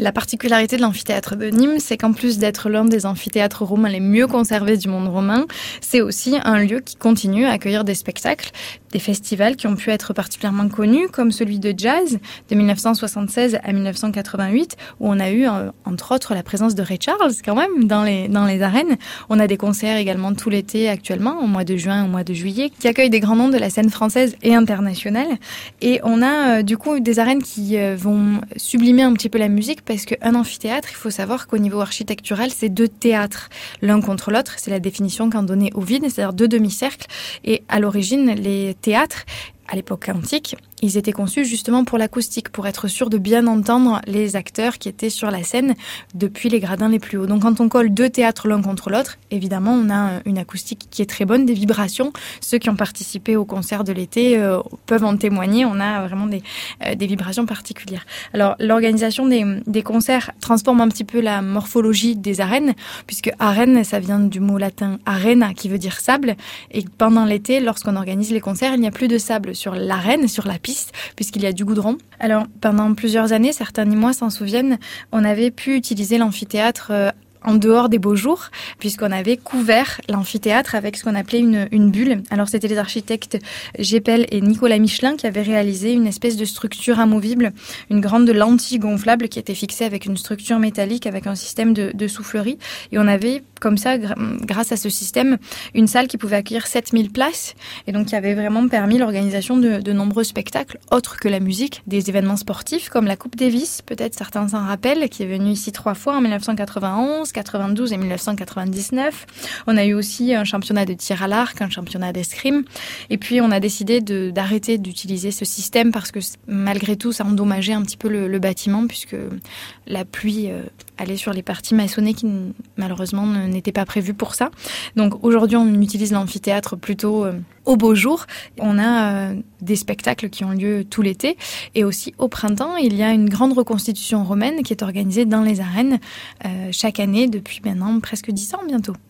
La particularité de l'amphithéâtre de Nîmes, c'est qu'en plus d'être l'un des amphithéâtres romains les mieux conservés du monde romain, c'est aussi un lieu qui continue à accueillir des spectacles, des festivals qui ont pu être particulièrement connus, comme celui de jazz de 1976 à 1988, où on a eu, entre autres, la présence de Ray Charles, quand même, dans les arènes. On a des concerts également tout l'été actuellement, au mois de juin, au mois de juillet, qui accueillent des grands noms de la scène française et internationale. Et on a, du coup, des arènes qui vont sublimer un petit peu la musique, parce qu'un amphithéâtre, il faut savoir qu'au niveau architectural, c'est deux théâtres, l'un contre l'autre. C'est la définition qu'en donnait Ovide, c'est-à-dire deux demi-cercles. Et à l'origine, les théâtres, à l'époque antique, ils étaient conçus justement pour l'acoustique, pour être sûr de bien entendre les acteurs qui étaient sur la scène depuis les gradins les plus hauts. Donc quand on colle deux théâtres l'un contre l'autre, évidemment, on a une acoustique qui est très bonne, des vibrations. Ceux qui ont participé au concert de l'été peuvent en témoigner. On a vraiment des vibrations particulières. Alors l'organisation des concerts transforme un petit peu la morphologie des arènes, puisque arène, ça vient du mot latin arena, qui veut dire sable. Et pendant l'été, lorsqu'on organise les concerts, il n'y a plus de sable sur l'arène, sur la piste, puisqu'il y a du goudron. Alors, pendant plusieurs années, certains Nîmois s'en souviennent, on avait pu utiliser l'amphithéâtre en dehors des beaux jours, puisqu'on avait couvert l'amphithéâtre avec ce qu'on appelait une bulle. Alors, c'était les architectes Gépel et Nicolas Michelin qui avaient réalisé une espèce de structure amovible, une grande lentille gonflable qui était fixée avec une structure métallique avec un système de soufflerie. Et on avait, comme ça, grâce à ce système, une salle qui pouvait accueillir 7000 places, et donc qui avait vraiment permis l'organisation de nombreux spectacles, autres que la musique, des événements sportifs, comme la Coupe Davis, peut-être certains s'en rappellent, qui est venue ici 3 fois, en 1991, 92 et 1999. On a eu aussi un championnat de tir à l'arc, un championnat d'escrime. Et puis, on a décidé d'arrêter d'utiliser ce système parce que, malgré tout, ça endommageait un petit peu le bâtiment puisque la pluie allait sur les parties maçonnées qui, malheureusement, n'étaient pas prévues pour ça. Donc, aujourd'hui, on utilise l'amphithéâtre plutôt au beau jour. On a des spectacles qui ont lieu tout l'été. Et aussi, au printemps, il y a une grande reconstitution romaine qui est organisée dans les arènes chaque année depuis maintenant presque 10 ans bientôt.